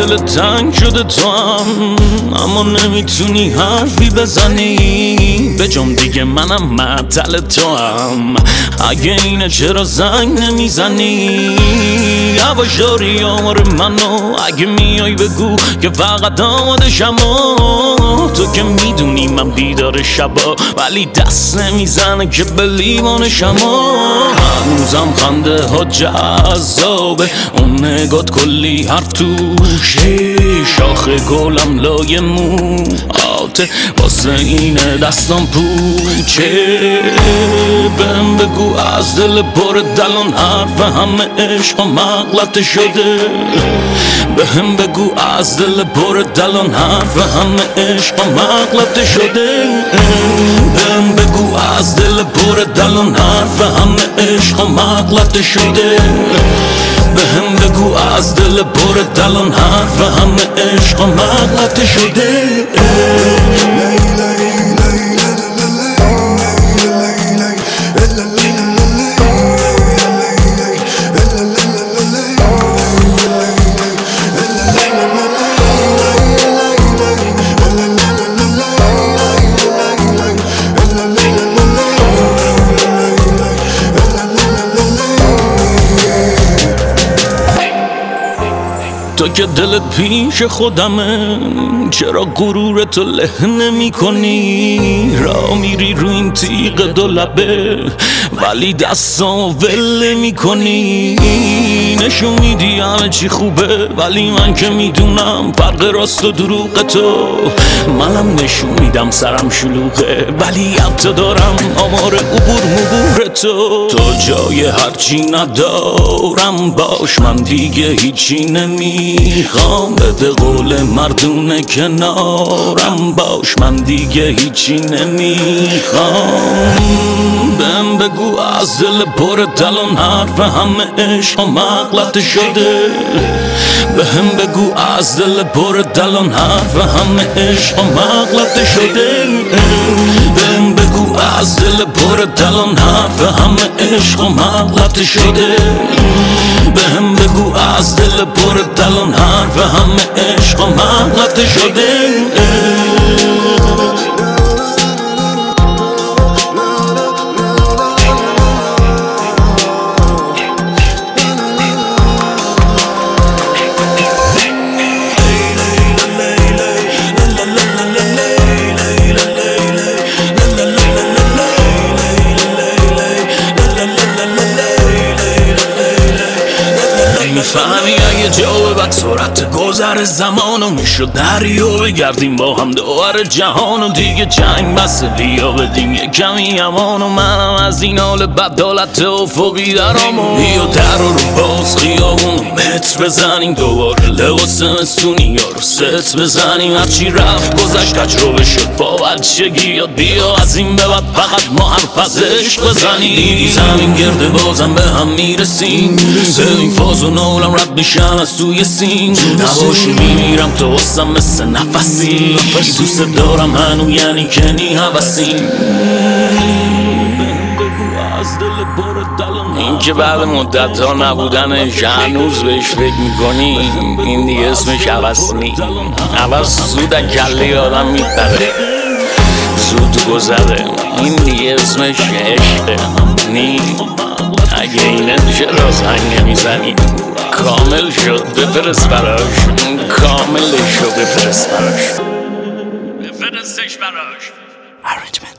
دل تنگ شده تو هم، اما نمیتونی حرفی بزنی به جام دیگه منم معطل تو هم. اگه اینه چرا زنگ نمیزنی؟ یواشاری آمار منو اگه میای بگو که فقط آمادشم. تو که میدونی من بیدار شبا ولی دست نمیزنه که به لیوانشم. هنوزم خنده ها جذابه، اون نگات کلی حرف توشه، شاخ گلم لای موهاته واسه اینه دستم پوچه. بهم بگو از دل پر دلان حرف همه عشق مغلطه شده. بهم بگو از دل پر دلان حرف همه عشق مغلطه شده. بهم بگو از دل پر دلان حرف همه عشق مغلطه شده. بهم بگو از دل پر دلان حرف همه عشق مغلطه شده. تو که دلت پیش خودمه، چرا غرورتو له نمی کنی؟ را میری رو این تیغ دو لبه ولی دستامو ول نمی کنی. نشون میدی همه چی خوبه ولی من که میدونم فرق راست و دروغ تو. منم نشون میدم سرم شلوغه ولی حتی دارم آمار عبور مبور تو. تو جای هرچی ندارم باش، من دیگه هیچی نمیخوام. به قول مردونه کنارم باش، من دیگه هیچی نمیخوام. بهم بگو از دل پر دلان حرف همه عشق مغلطه شده. بهم بگو از دل پر دلان حرف همه عشق مغلطه شده. بهم بگو از دل پر دلان حرف همه عشق مغلطه شده. بهم بگو از دل پر دلان حرف همه عشق مغلطه شده. میفهمی اگه جا بعد سرعت گذر زمانو میشد دریا بگردیم با هم دوباره جهانو. دیگه جنگ بس بیا بدیم یه کمی امانو. منم از این حال بدالت افقی درامو. بیا در رو باز خیابونو متر بزنیم دوباره لباس مستونی یا رو ست بزنیم. هرچی رفت گذشت تجربه شد با بچگی یاد. بیا از این به بعد فقط ما حرف از عشق بزنیم. زمین گرده بازم به هم میرسیم. این فاز و نولم رد میشن از توی سین. نباشی میمیرم تو واسم مثل نفسی. دوست دارم هنو یعنی کنی حوثیم. این که بعد مدت ها نبودنش هنوز بهش فکر میکنی، این دیگه اسمش حوث نی. حوث زود کله آدم میپره، زود گذره. این دیگه اسمش عشقه نی. اگه اینه چرا زنگ نمیزنی؟ کامل شد بفرست براش، کاملش شد بفرست براش، بفرستش براش.